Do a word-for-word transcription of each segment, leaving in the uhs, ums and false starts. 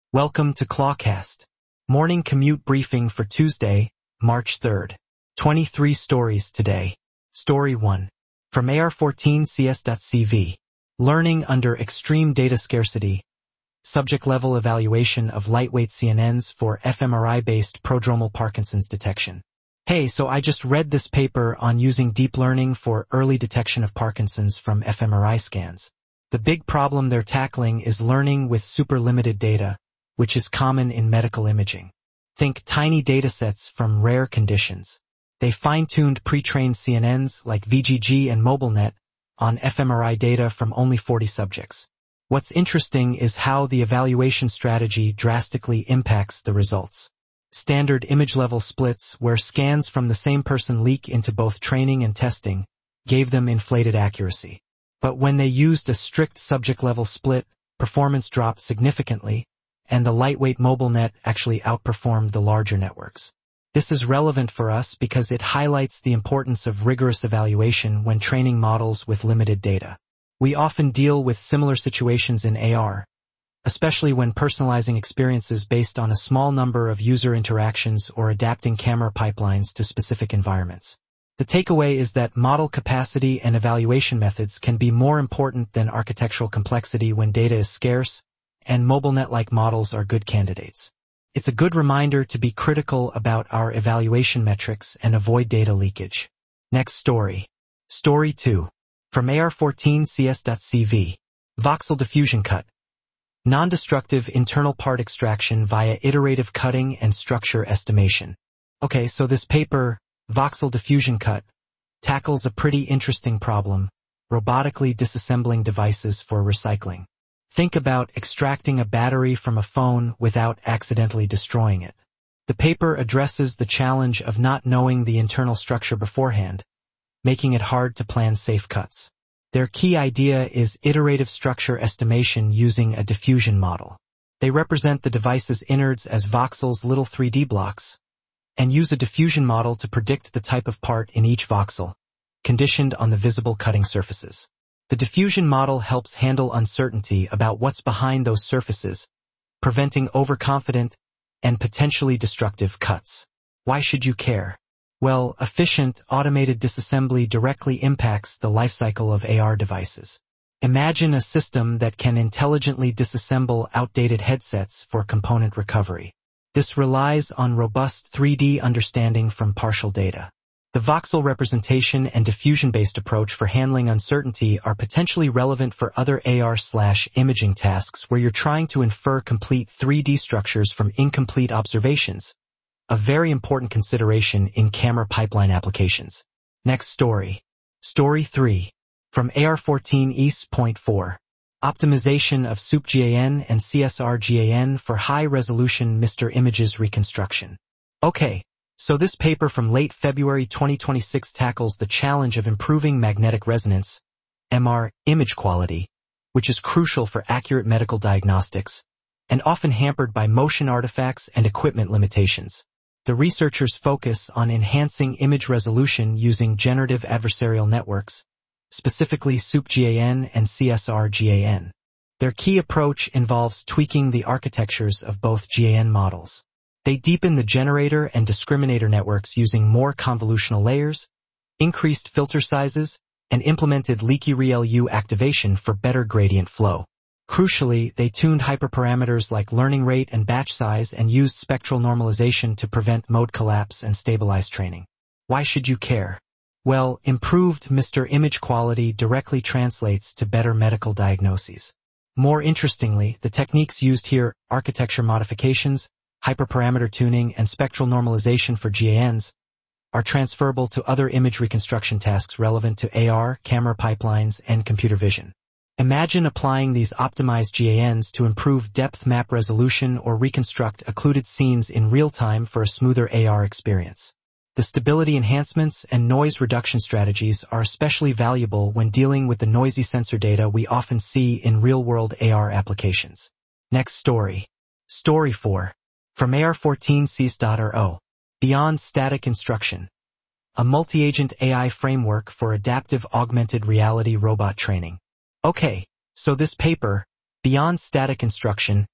Welcome to Clawcast, morning commute briefing for Tuesday, March third. twenty-three stories today. Story one. From A R fourteen C S dot C V. Learning under extreme data scarcity. Subject-level evaluation of lightweight C N Ns for fMRI-based prodromal Parkinson's detection. Hey, so I just read this paper on using deep learning for early detection of Parkinson's from fMRI scans. The big problem they're tackling is learning with super-limited data, which is common in medical imaging. Think tiny datasets from rare conditions. They fine-tuned pre-trained C N Ns like V G G and MobileNet on fMRI data from only forty subjects. What's interesting is how the evaluation strategy drastically impacts the results. Standard image-level splits, where scans from the same person leak into both training and testing, gave them inflated accuracy. But when they used a strict subject-level split, performance dropped significantly, and the lightweight MobileNet actually outperformed the larger networks. This is relevant for us because it highlights the importance of rigorous evaluation when training models with limited data. We often deal with similar situations in A R, especially when personalizing experiences based on a small number of user interactions or adapting camera pipelines to specific environments. The takeaway is that model capacity and evaluation methods can be more important than architectural complexity when data is scarce, and MobileNet-like models are good candidates. It's a good reminder to be critical about our evaluation metrics and avoid data leakage. Next story. Story two. From A R fourteen C S dot C V. Voxel diffusion cut. Non-destructive internal part extraction via iterative cutting and structure estimation. Okay, so this paper, Voxel diffusion cut, tackles a pretty interesting problem, robotically disassembling devices for recycling. Think about extracting a battery from a phone without accidentally destroying it. The paper addresses the challenge of not knowing the internal structure beforehand, making it hard to plan safe cuts. Their key idea is iterative structure estimation using a diffusion model. They represent the device's innards as voxels little three D blocks, and use a diffusion model to predict the type of part in each voxel, conditioned on the visible cutting surfaces. The diffusion model helps handle uncertainty about what's behind those surfaces, preventing overconfident and potentially destructive cuts. Why should you care? Well, efficient, automated disassembly directly impacts the lifecycle of A R devices. Imagine a system that can intelligently disassemble outdated headsets for component recovery. This relies on robust three D understanding from partial data. The voxel representation and diffusion-based approach for handling uncertainty are potentially relevant for other A R/imaging tasks where you're trying to infer complete three D structures from incomplete observations, a very important consideration in camera pipeline applications. Next story. Story three. From A R fourteen E S point four. Optimization of S O U P G A N and C S R G A N for high-resolution Mister Images reconstruction. Okay. So this paper from late February twenty twenty-six tackles the challenge of improving magnetic resonance, M R, image quality, which is crucial for accurate medical diagnostics, and often hampered by motion artifacts and equipment limitations. The researchers focus on enhancing image resolution using generative adversarial networks, specifically S O U P G A N and C S R G A N. Their key approach involves tweaking the architectures of both G A N models. They deepen the generator and discriminator networks using more convolutional layers, increased filter sizes, and implemented leaky R L U activation for better gradient flow. Crucially, they tuned hyperparameters like learning rate and batch size and used spectral normalization to prevent mode collapse and stabilize training. Why should you care? Well, improved Mister Image quality directly translates to better medical diagnoses. More interestingly, the techniques used here, architecture modifications, hyperparameter tuning, and spectral normalization for G A Ns, are transferable to other image reconstruction tasks relevant to A R, camera pipelines, and computer vision. Imagine applying these optimized G A Ns to improve depth map resolution or reconstruct occluded scenes in real time for a smoother A R experience. The stability enhancements and noise reduction strategies are especially valuable when dealing with the noisy sensor data we often see in real-world A R applications. Next story. Story four. From A R fourteen C S dot R O. Beyond Static Instruction. A multi-agent A I framework for adaptive augmented reality robot training. Okay, so this paper, Beyond Static Instruction,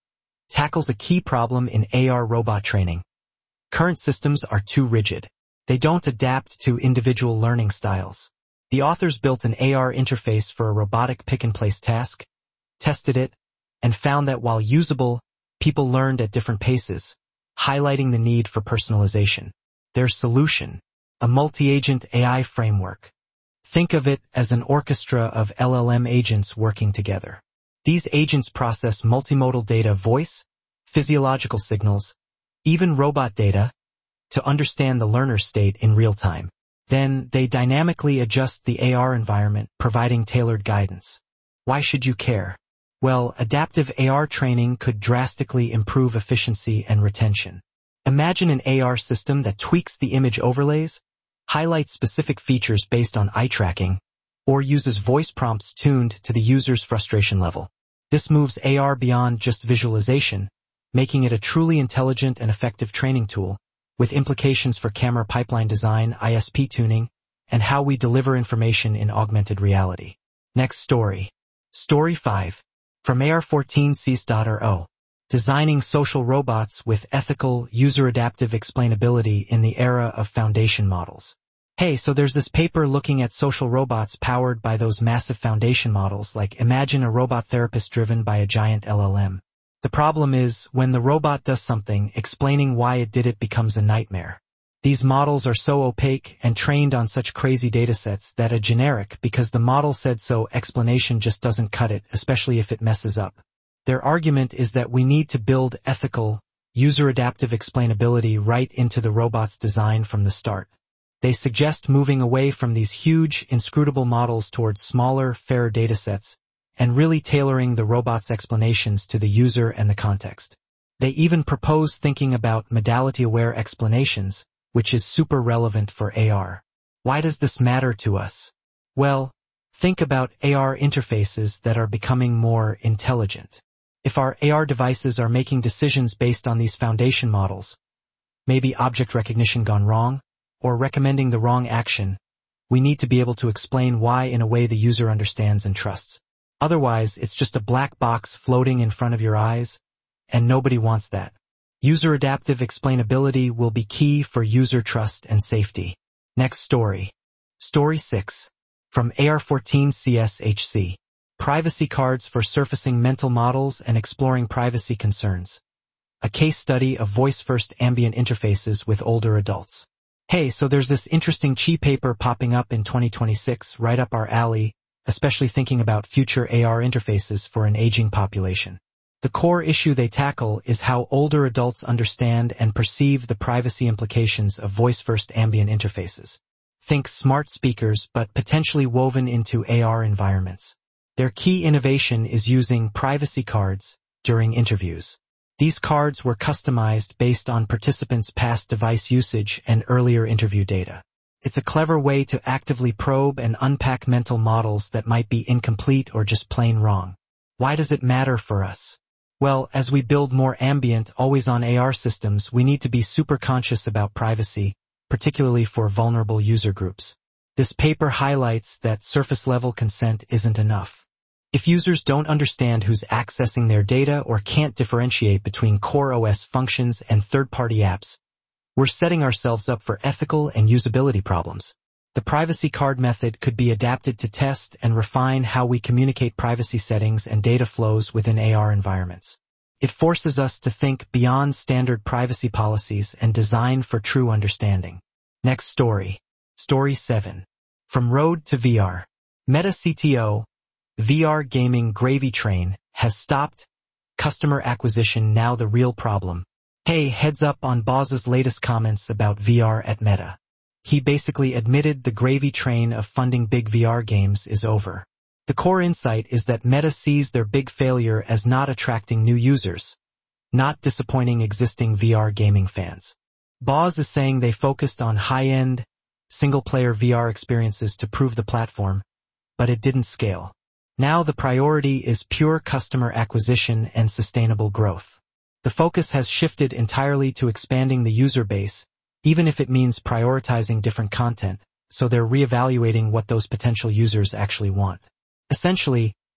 tackles a key problem in A R robot training. Current systems are too rigid. They don't adapt to individual learning styles. The authors built an A R interface for a robotic pick-and-place task, tested it, and found that while usable, people learned at different paces, highlighting the need for personalization. Their solution: a multi-agent A I framework. Think of it as an orchestra of L L M agents working together. These agents process multimodal data, voice, physiological signals, even robot data, to understand the learner's state in real time. Then they dynamically adjust the A R environment, providing tailored guidance. Why should you care? Well, adaptive A R training could drastically improve efficiency and retention. Imagine an A R system that tweaks the image overlays, highlights specific features based on eye tracking, or uses voice prompts tuned to the user's frustration level. This moves A R beyond just visualization, making it a truly intelligent and effective training tool, with implications for camera pipeline design, I S P tuning, and how we deliver information in augmented reality. Next story. Story five. From A R fourteen C S dot R O. Designing social robots with ethical, user-adaptive explainability in the era of foundation models. Hey, so there's this paper looking at social robots powered by those massive foundation models, like imagine a robot therapist driven by a giant L L M. The problem is, when the robot does something, explaining why it did it becomes a nightmare. These models are so opaque and trained on such crazy datasets that a generic because the model said so explanation just doesn't cut it, especially if it messes up. Their argument is that we need to build ethical, user-adaptive explainability right into the robot's design from the start. They suggest moving away from these huge, inscrutable models towards smaller, fairer datasets, and really tailoring the robot's explanations to the user and the context. They even propose thinking about modality-aware explanations, which is super relevant for A R. Why does this matter to us? Well, think about A R interfaces that are becoming more intelligent. If our A R devices are making decisions based on these foundation models, maybe object recognition gone wrong, or recommending the wrong action, we need to be able to explain why in a way the user understands and trusts. Otherwise, it's just a black box floating in front of your eyes, and nobody wants that. User-adaptive explainability will be key for user trust and safety. Next story. Story six. From A R fourteen C S H C. Privacy cards for surfacing mental models and exploring privacy concerns. A case study of voice-first ambient interfaces with older adults. Hey, so there's this interesting Chi paper popping up in twenty twenty-six, right up our alley, especially thinking about future A R interfaces for an aging population. The core issue they tackle is how older adults understand and perceive the privacy implications of voice-first ambient interfaces. Think smart speakers, but potentially woven into A R environments. Their key innovation is using privacy cards during interviews. These cards were customized based on participants' past device usage and earlier interview data. It's a clever way to actively probe and unpack mental models that might be incomplete or just plain wrong. Why does it matter for us? Well, as we build more ambient, always-on A R systems, we need to be super conscious about privacy, particularly for vulnerable user groups. This paper highlights that surface-level consent isn't enough. If users don't understand who's accessing their data or can't differentiate between core O S functions and third-party apps, we're setting ourselves up for ethical and usability problems. The privacy card method could be adapted to test and refine how we communicate privacy settings and data flows within A R environments. It forces us to think beyond standard privacy policies and design for true understanding. Next story. Story seven. From Road to V R. Meta C T O, V R gaming gravy train, has stopped. Customer acquisition now the real problem. Hey, heads up on Boz's latest comments about V R at Meta. He basically admitted the gravy train of funding big V R games is over. The core insight is that Meta sees their big failure as not attracting new users, not disappointing existing V R gaming fans. Boz is saying they focused on high-end, single-player V R experiences to prove the platform, but it didn't scale. Now the priority is pure customer acquisition and sustainable growth. The focus has shifted entirely to expanding the user base, even if it means prioritizing different content, so they're reevaluating what those potential users actually want. Essentially,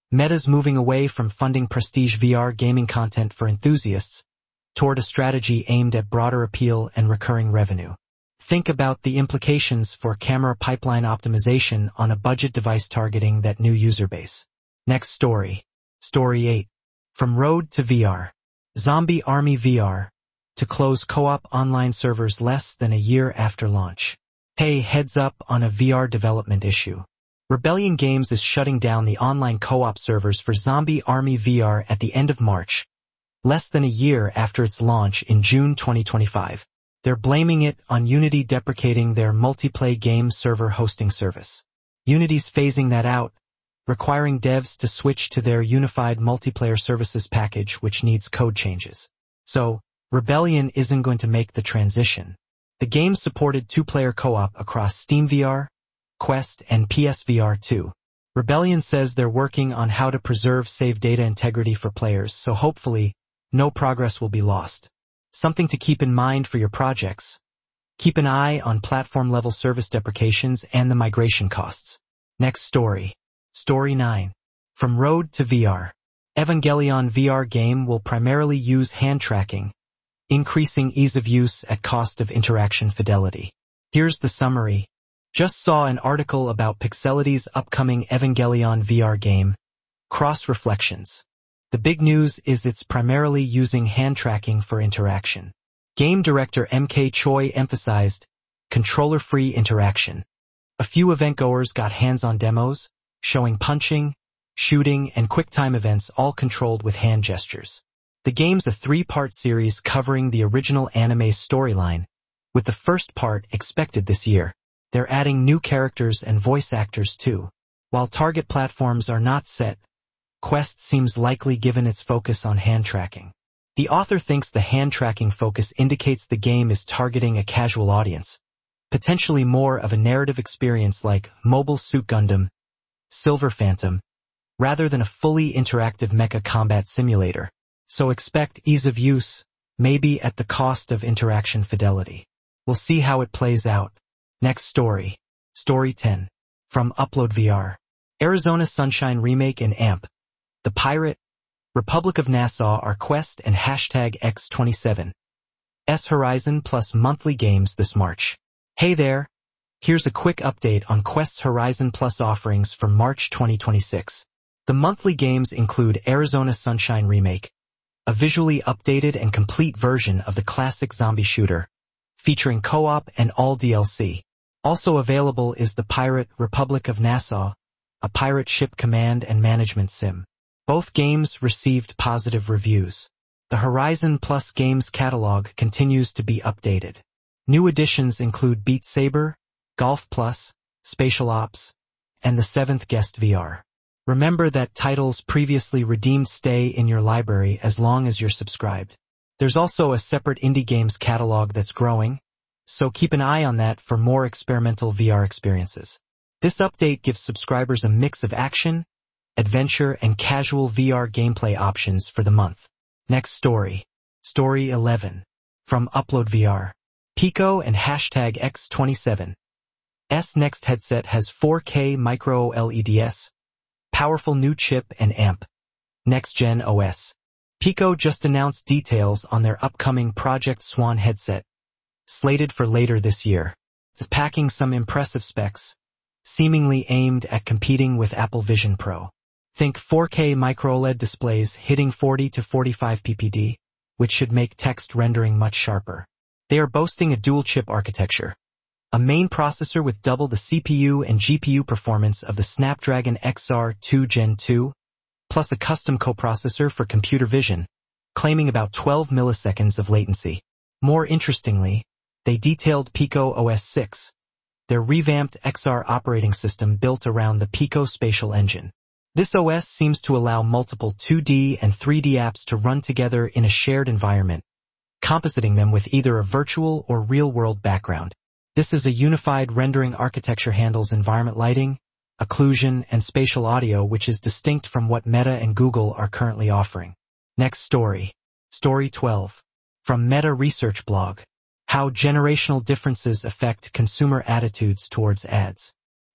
Meta's moving away from funding prestige V R gaming content for enthusiasts toward a strategy aimed at broader appeal and recurring revenue. Think about the implications for camera pipeline optimization on a budget device targeting that new user base. Next story. Story eight. From Road to V R. Zombie Army V R to close co-op online servers less than a year after launch. Hey, heads up on a V R development issue. Rebellion Games is shutting down the online co-op servers for Zombie Army V R at the end of March, less than a year after its launch in June twenty twenty-five. They're blaming it on Unity deprecating their multiplayer game server hosting service. Unity's phasing that out, requiring devs to switch to their unified multiplayer services package, which needs code changes. So, Rebellion isn't going to make the transition. The game supported two-player co-op across SteamVR, Quest, and P S V R two. Rebellion says they're working on how to preserve save data integrity for players, so hopefully, no progress will be lost. Something to keep in mind for your projects. Keep an eye on platform-level service deprecations and the migration costs. Next story. Story nine. From Road to V R. Evangelion V R game will primarily use hand tracking, increasing ease of use at cost of interaction fidelity. Here's the summary. Just saw an article about Pixelity's upcoming Evangelion V R game, Cross Reflections. The big news is it's primarily using hand tracking for interaction. Game director M K Choi emphasized controller-free interaction. A few event-goers got hands-on demos, showing punching, shooting, and quick-time events all controlled with hand gestures. The game's a three-part series covering the original anime's storyline, with the first part expected this year. They're adding new characters and voice actors too. While target platforms are not set, Quest seems likely given its focus on hand tracking. The author thinks the hand tracking focus indicates the game is targeting a casual audience, potentially more of a narrative experience like Mobile Suit Gundam, Silver Phantom, rather than a fully interactive mecha combat simulator. So expect ease of use, maybe at the cost of interaction fidelity. We'll see how it plays out. Next story. Story ten. From Upload V R. Arizona Sunshine Remake and A M P. The Pirate, Republic of Nassau are Quest and hashtag X twenty-seven. S Horizon Plus monthly games this March. Hey there. Here's a quick update on Quest's Horizon Plus offerings for March twenty twenty-six. The monthly games include Arizona Sunshine Remake, a visually updated and complete version of the classic zombie shooter, featuring co-op and all D L C. Also available is The Pirate, Republic of Nassau, a pirate ship command and management sim. Both games received positive reviews. The Horizon Plus games catalog continues to be updated. New additions include Beat Saber, Golf Plus, Spatial Ops, and The Seventh Guest V R. Remember that titles previously redeemed stay in your library as long as you're subscribed. There's also a separate indie games catalog that's growing, so keep an eye on that for more experimental V R experiences. This update gives subscribers a mix of action, adventure, and casual V R gameplay options for the month. Next story. Story eleven. From Upload V R. Pico and hashtag X twenty-seven. S next headset has four K micro OLEDs, powerful new chip and amp. Next-gen O S. Pico just announced details on their upcoming Project Swan headset, slated for later this year. It's packing some impressive specs, seemingly aimed at competing with Apple Vision Pro. Think four K micro OLED displays hitting forty to forty-five P P D, which should make text rendering much sharper. They are boasting a dual-chip architecture, a main processor with double the C P U and G P U performance of the Snapdragon X R two Gen two, plus a custom coprocessor for computer vision, claiming about twelve milliseconds of latency. More interestingly, they detailed Pico O S six, their revamped X R operating system built around the Pico Spatial Engine. This O S seems to allow multiple two D and three D apps to run together in a shared environment, compositing them with either a virtual or real-world background. This is a unified rendering architecture handles environment lighting, occlusion, and spatial audio, which is distinct from what Meta and Google are currently offering. Next story. Story twelve. From Meta Research Blog. How generational differences affect consumer attitudes towards ads.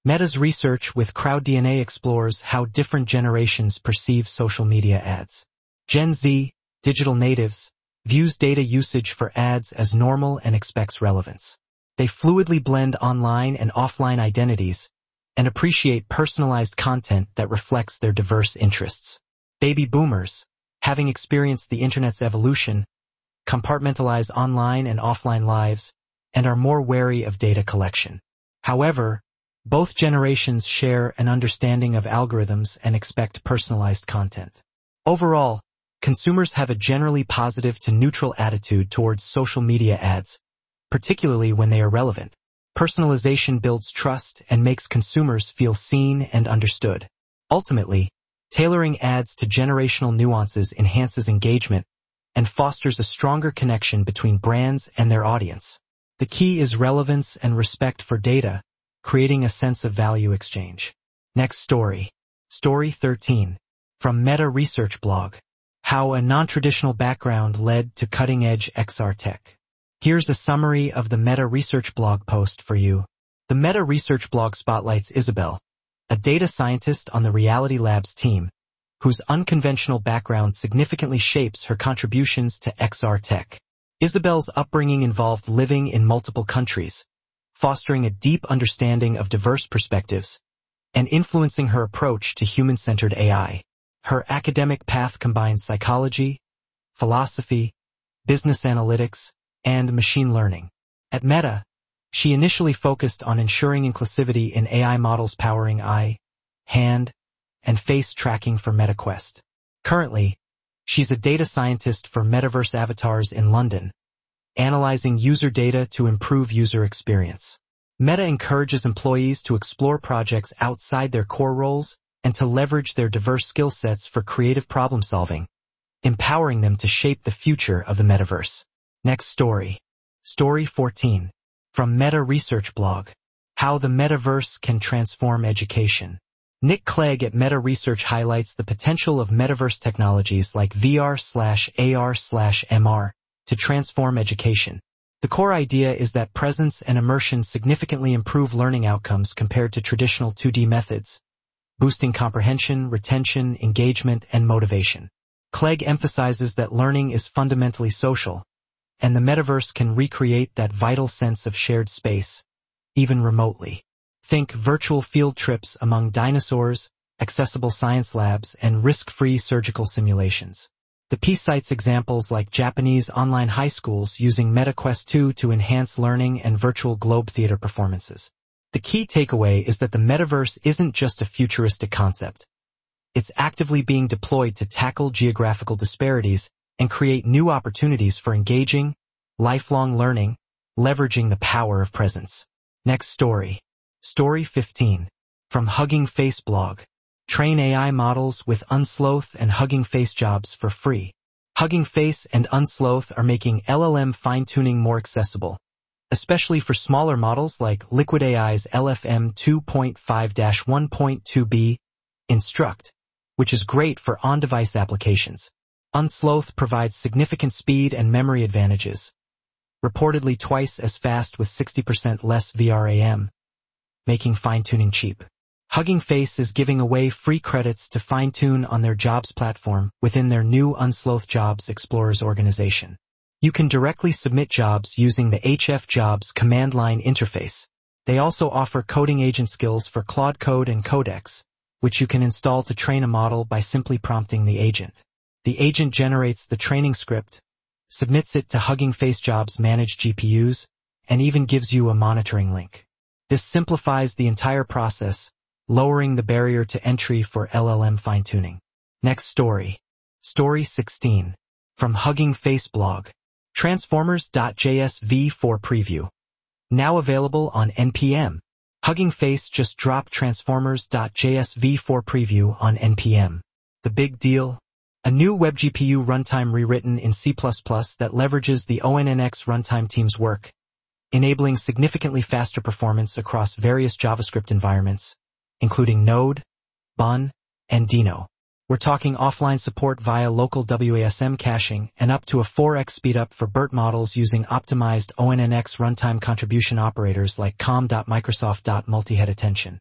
Meta's research with CrowdDNA explores how different generations perceive social media ads. Gen Z, digital natives, views data usage for ads as normal and expects relevance. They fluidly blend online and offline identities and appreciate personalized content that reflects their diverse interests. Baby boomers, having experienced the internet's evolution, compartmentalize online and offline lives and are more wary of data collection. However, both generations share an understanding of algorithms and expect personalized content. Overall, consumers have a generally positive to neutral attitude towards social media ads, particularly when they are relevant. Personalization builds trust and makes consumers feel seen and understood. Ultimately, tailoring ads to generational nuances enhances engagement and fosters a stronger connection between brands and their audience. The key is relevance and respect for data, creating a sense of value exchange. Next story. Story thirteen. From Meta Research Blog. How a non-traditional background led to cutting-edge X R tech. Here's a summary of the Meta Research Blog post for you. The Meta Research Blog spotlights Isabel, a data scientist on the Reality Labs team, whose unconventional background significantly shapes her contributions to X R tech. Isabel's upbringing involved living in multiple countries, fostering a deep understanding of diverse perspectives, and influencing her approach to human-centered A I. Her academic path combines psychology, philosophy, business analytics, and machine learning. At Meta, she initially focused on ensuring inclusivity in A I models powering eye, hand, and face tracking for MetaQuest. Currently, she's a data scientist for Metaverse Avatars in London, analyzing user data to improve user experience. Meta encourages employees to explore projects outside their core roles and to leverage their diverse skill sets for creative problem-solving, empowering them to shape the future of the metaverse. Next story. Story fourteen. From Meta Research Blog. How the Metaverse Can Transform Education. Nick Clegg at Meta Research highlights the potential of metaverse technologies like V R slash A R slash M R to transform education. The core idea is that presence and immersion significantly improve learning outcomes compared to traditional two D methods, boosting comprehension, retention, engagement, and motivation. Clegg emphasizes that learning is fundamentally social, and the metaverse can recreate that vital sense of shared space, even remotely. Think virtual field trips among dinosaurs, accessible science labs, and risk-free surgical simulations. The piece cites examples like Japanese online high schools using MetaQuest two to enhance learning and virtual globe theater performances. The key takeaway is that the metaverse isn't just a futuristic concept. It's actively being deployed to tackle geographical disparities and create new opportunities for engaging, lifelong learning, leveraging the power of presence. Next story. Story fifteen. From Hugging Face Blog. Train A I models with Unsloth and Hugging Face jobs for free. Hugging Face and Unsloth are making L L M fine-tuning more accessible, especially for smaller models like Liquid A I's L F M two point five dash one point two b Instruct, which is great for on-device applications. Unsloth provides significant speed and memory advantages, reportedly twice as fast with sixty percent less V RAM, making fine-tuning cheap. Hugging Face is giving away free credits to fine-tune on their jobs platform within their new Unsloth Jobs Explorers organization. You can directly submit jobs using the H F Jobs command line interface. They also offer coding agent skills for Claude Code and Codex, which you can install to train a model by simply prompting the agent. The agent generates the training script, submits it to Hugging Face Jobs managed G P Us, and even gives you a monitoring link. This simplifies the entire process, lowering the barrier to entry for L L M fine-tuning. Next story. Story sixteen. From Hugging Face Blog. Transformers dot J S v four preview. Now available on N P M. Hugging Face just dropped Transformers dot J S v four preview on N P M. The big deal? A new WebGPU runtime rewritten in C plus plus that leverages the O N N X runtime team's work, enabling significantly faster performance across various JavaScript environments, including Node, Bun, and Deno. We're talking offline support via local W A S M caching and up to a four x speedup for BERT models using optimized O N N X runtime contribution operators like com dot microsoft dot multi-head attention.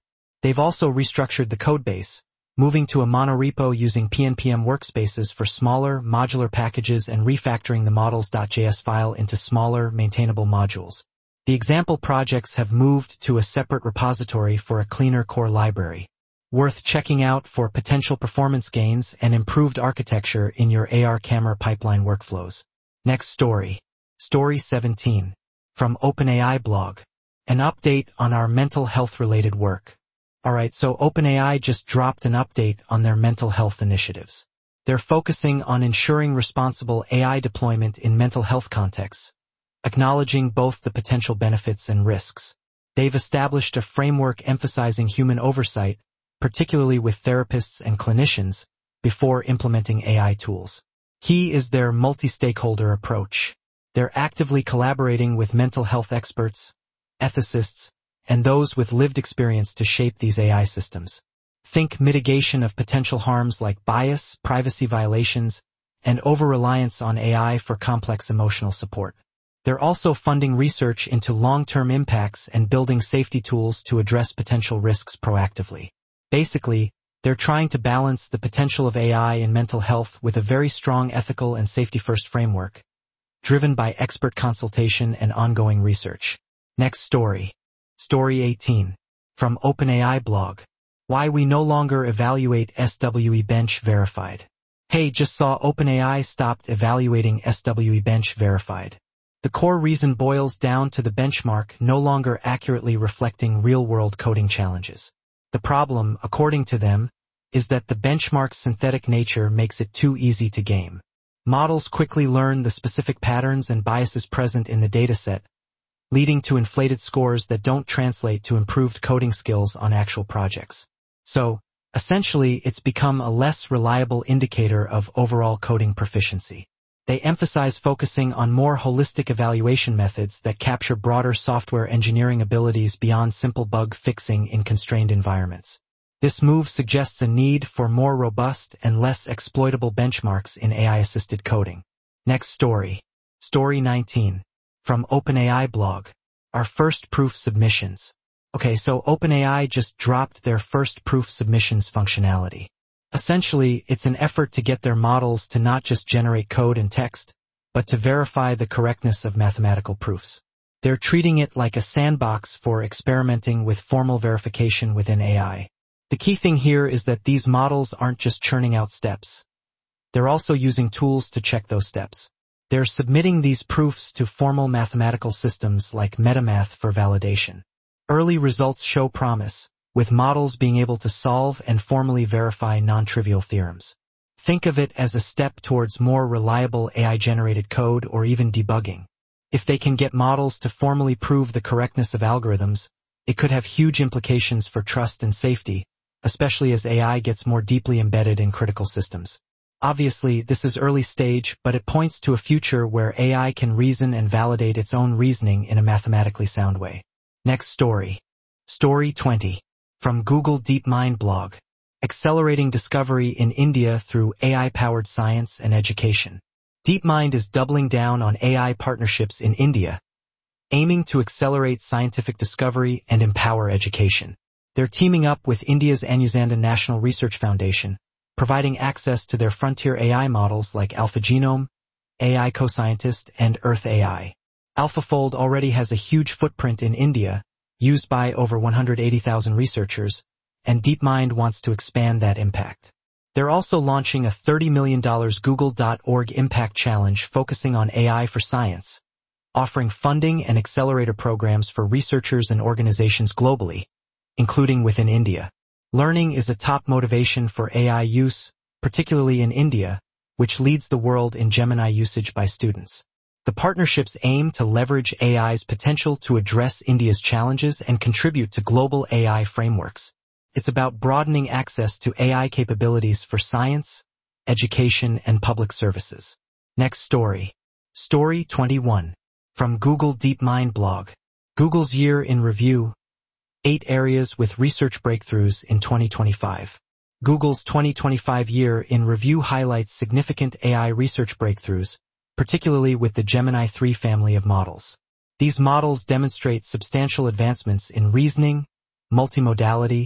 They've also restructured the codebase, moving to a monorepo using P N P M workspaces for smaller, modular packages and refactoring the models.js file into smaller, maintainable modules. The example projects have moved to a separate repository for a cleaner core library. Worth checking out for potential performance gains and improved architecture in your A R camera pipeline workflows. Next story. Story seventeen. From OpenAI blog. An update on our mental health-related work. Alright, so OpenAI just dropped an update on their mental health initiatives. They're focusing on ensuring responsible A I deployment in mental health contexts, acknowledging both the potential benefits and risks. They've established a framework emphasizing human oversight, particularly with therapists and clinicians, before implementing A I tools. Key is their multi-stakeholder approach. They're actively collaborating with mental health experts, ethicists, and those with lived experience to shape these A I systems. Think mitigation of potential harms like bias, privacy violations, and over-reliance on A I for complex emotional support. They're also funding research into long-term impacts and building safety tools to address potential risks proactively. Basically, they're trying to balance the potential of A I in mental health with a very strong ethical and safety-first framework, driven by expert consultation and ongoing research. Next story. Story eighteen. From OpenAI blog. Why we no longer evaluate S W E Bench Verified. Hey, just saw OpenAI stopped evaluating S W E Bench Verified. The core reason boils down to the benchmark no longer accurately reflecting real-world coding challenges. The problem, according to them, is that the benchmark's synthetic nature makes it too easy to game. Models quickly learn the specific patterns and biases present in the dataset, leading to inflated scores that don't translate to improved coding skills on actual projects. So, essentially, it's become a less reliable indicator of overall coding proficiency. They emphasize focusing on more holistic evaluation methods that capture broader software engineering abilities beyond simple bug fixing in constrained environments. This move suggests a need for more robust and less exploitable benchmarks in A I-assisted coding. Next story. Story nineteen. From OpenAI blog. Our first proof submissions. Okay, so OpenAI just dropped their first proof submissions functionality. Essentially, it's an effort to get their models to not just generate code and text, but to verify the correctness of mathematical proofs. They're treating it like a sandbox for experimenting with formal verification within A I. The key thing here is that these models aren't just churning out steps. They're also using tools to check those steps. They're submitting these proofs to formal mathematical systems like MetaMath for validation. Early results show promise, with models being able to solve and formally verify non-trivial theorems. Think of it as a step towards more reliable A I-generated code or even debugging. If they can get models to formally prove the correctness of algorithms, it could have huge implications for trust and safety, especially as A I gets more deeply embedded in critical systems. Obviously, this is early stage, but it points to a future where A I can reason and validate its own reasoning in a mathematically sound way. Next story. Story twenty. From Google DeepMind blog. Accelerating discovery in India through A I-powered science and education. DeepMind is doubling down on A I partnerships in India, aiming to accelerate scientific discovery and empower education. They're teaming up with India's Anusandhan National Research Foundation, providing access to their frontier A I models like AlphaGenome, A I CoScientist, and Earth A I. AlphaFold already has a huge footprint in India, used by over one hundred eighty thousand researchers, and DeepMind wants to expand that impact. They're also launching a thirty million dollars Google dot org Impact Challenge focusing on A I for science, offering funding and accelerator programs for researchers and organizations globally, including within India. Learning is a top motivation for A I use, particularly in India, which leads the world in Gemini usage by students. The partnerships aim to leverage A I's potential to address India's challenges and contribute to global A I frameworks. It's about broadening access to A I capabilities for science, education, and public services. Next story. Story twenty-one. From Google DeepMind blog. Google's Year in Review. Eight areas with research breakthroughs in twenty twenty-five. Google's twenty twenty-five Year in Review highlights significant A I research breakthroughs, particularly with the Gemini three family of models. These models demonstrate substantial advancements in reasoning, multimodality,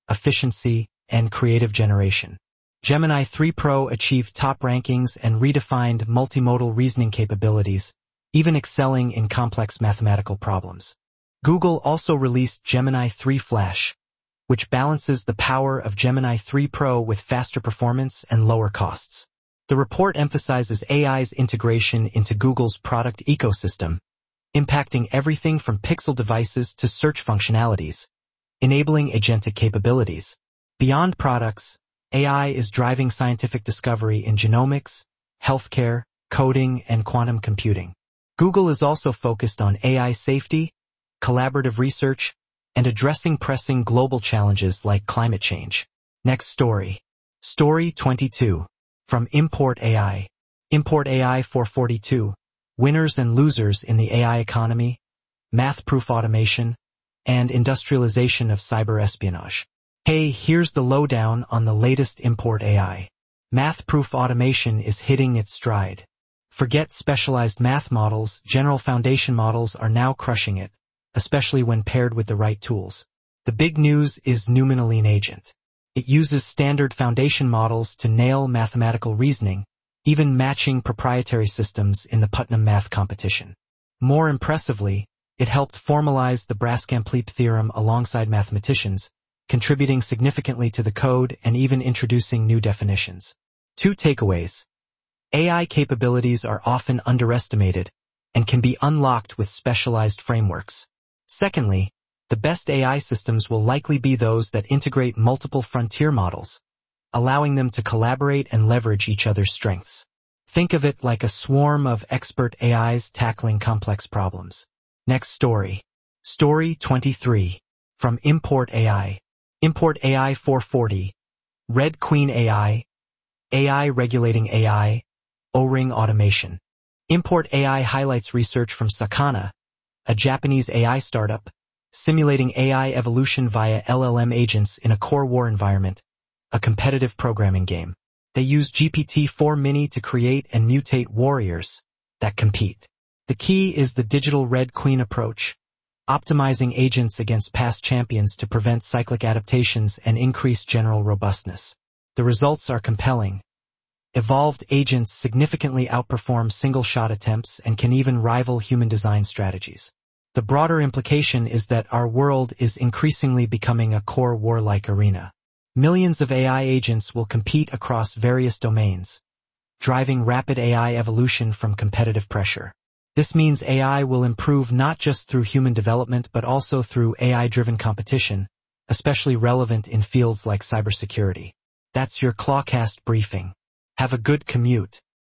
efficiency, and creative generation. Gemini three Pro achieved top rankings and redefined multimodal reasoning capabilities, even excelling in complex mathematical problems. Google also released Gemini three Flash, which balances the power of Gemini three Pro with faster performance and lower costs. The report emphasizes A I's integration into Google's product ecosystem, impacting everything from Pixel devices to search functionalities, enabling agentic capabilities. Beyond products, A I is driving scientific discovery in genomics, healthcare, coding, and quantum computing. Google is also focused on A I safety, collaborative research, and addressing pressing global challenges like climate change. Next story. Story twenty-two. From Import A I. Import A I four forty-two. Winners and losers in the A I economy, math-proof automation, and industrialization of cyber espionage. Hey, here's the lowdown on the latest Import A I. Math-proof automation is hitting its stride. Forget specialized math models, general foundation models are now crushing it, especially when paired with the right tools. The big news is Numinaline Agent. It uses standard foundation models to nail mathematical reasoning, even matching proprietary systems in the Putnam Math competition. More impressively, it helped formalize the Braskamp-Leap theorem alongside mathematicians, contributing significantly to the code and even introducing new definitions. Two takeaways. A I capabilities are often underestimated and can be unlocked with specialized frameworks. Secondly, the best A I systems will likely be those that integrate multiple frontier models, allowing them to collaborate and leverage each other's strengths. Think of it like a swarm of expert A Is tackling complex problems. Next story. Story twenty-three. From Import A I. Import A I four forty. Red Queen A I. A I regulating A I. O-ring automation. Import A I highlights research from Sakana, a Japanese A I startup, simulating A I evolution via L L M agents in a core war environment, a competitive programming game. They use G P T four Mini to create and mutate warriors that compete. The key is the digital Red Queen approach, optimizing agents against past champions to prevent cyclic adaptations and increase general robustness. The results are compelling. Evolved agents significantly outperform single-shot attempts and can even rival human design strategies. The broader implication is that our world is increasingly becoming a core war-like arena. Millions of A I agents will compete across various domains, driving rapid A I evolution from competitive pressure. This means A I will improve not just through human development but also through A I-driven competition, especially relevant in fields like cybersecurity. That's your Clawcast briefing. Have a good commute.